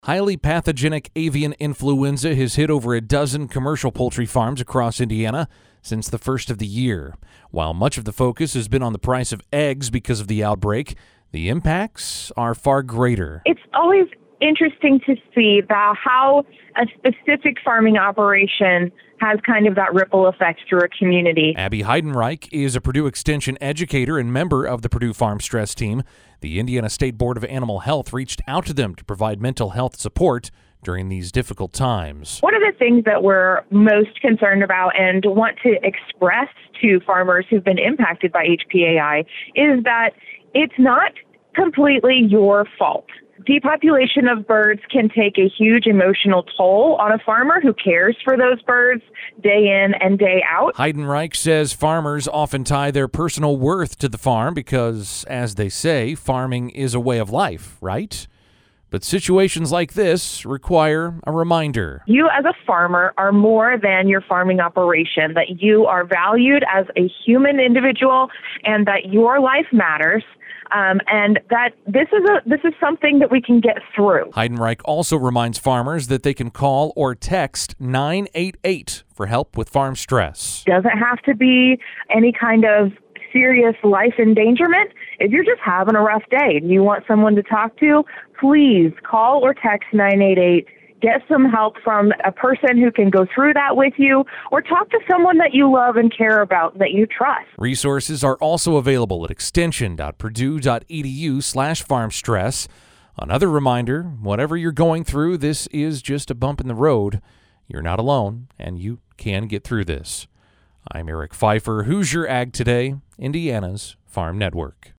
Highly pathogenic avian influenza has hit over a dozen commercial poultry farms across Indiana since the first of the year. While much of the focus has been on the price of eggs because of the outbreak, the impacts are far greater. It's always interesting to see about how a specific farming operation has kind of that ripple effect through a community. Abby Heidenreich is a Purdue Extension educator and member of the Purdue Farm Stress Team. The Indiana State Board of Animal Health reached out to them to provide mental health support during these difficult times. One of the things that we're most concerned about and want to express to farmers who've been impacted by HPAI is that it's not completely your fault. Depopulation of birds can take a huge emotional toll on a farmer who cares for those birds day in and day out. Heidenreich says farmers often tie their personal worth to the farm because, as they say, farming is a way of life, right? But situations like this require a reminder. You as a farmer are more than your farming operation, that you are valued as a human individual and that your life matters. And that this is something that we can get through. Heidenreich also reminds farmers that they can call or text 988 for help with farm stress. Doesn't have to be any kind of serious life endangerment. If you're just having a rough day and you want someone to talk to, please call or text 988. Get some help from a person who can go through that with you, or talk to someone that you love and care about, that you trust. Resources are also available at extension.purdue.edu/farmstress. Another reminder, whatever you're going through, this is just a bump in the road. You're not alone, and you can get through this. I'm Eric Pfeiffer, Hoosier Ag Today, Indiana's Farm Network.